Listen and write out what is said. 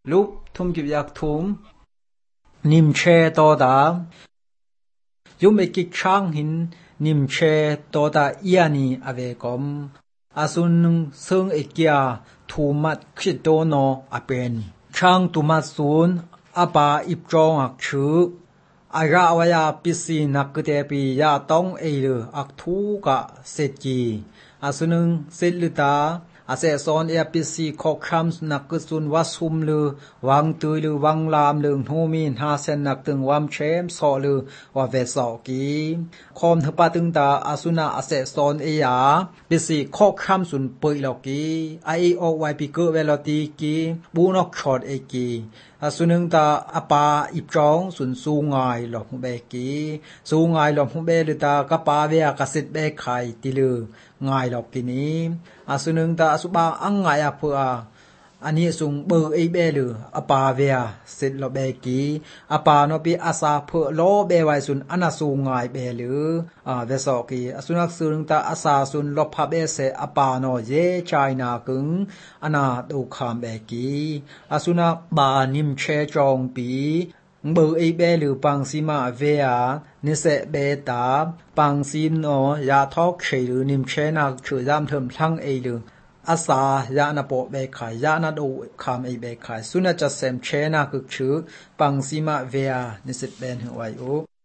ลุบทุมกิบยักทุมนิมเชตอดายุมเอกิช่างหินนิมเชตอดาเอียนีอเวกอมอาซุนซึ่งเอกิยาทูมัดคิดโดโนอเป็นช่างตุมัดซูนอาปาอิบจองอักชื่ออาราวายาปิสีนักเตปียาต้องเอลอักทูกะเซจีอาซุนึงเซลุตาอาเซซอนเอปิสีขอครัมนักซุนวัสุมลือวังตุยลือวังลามลืงโฮมินฮาเซนนักตึงวัมเชมสอลือว่าเวสอกีคอมทปาตึงตาอาซุนาอาเซซอนเอยาปิสีขอครัมสุนปุยลอกีไอโอไวปิเกเวลตีกีบูนอกชอดเอกีอาซุนึงตาอปาอิบจองสุนสูงายหลอมเบกีสูงายหลอมเบลือตากะปาเวกสิทเบไข่ติลืองายหลอกกินีอาซุนึงตาอสุบางอังไงอะเพื่ออันนี้สุงเบอร์ไอเบลืออปาเวียสิทลอเบกีอปานอปีอาซาเพื่อโลเบไวสุนอนาสูงายเบลือเวสอกีอาซุนักซุนึงตาอาซาสุนลบพับเอเซอปานอเยชายนากึงอนาดูคามเบกีอาซุนักบานิมเชจองปีเบอร์ไอเบลือปังซีมาเวียนิเซเบตาปังซีนอยาทอกเชลือนิมเชนักชื่อยามเถิมทั้งเอลืออาสายานาโปเบขายยานาดูคามเอเบขายสุนัจเซมเชนักชื่อปังซีมาเวียนิเซเบนหัวอยู่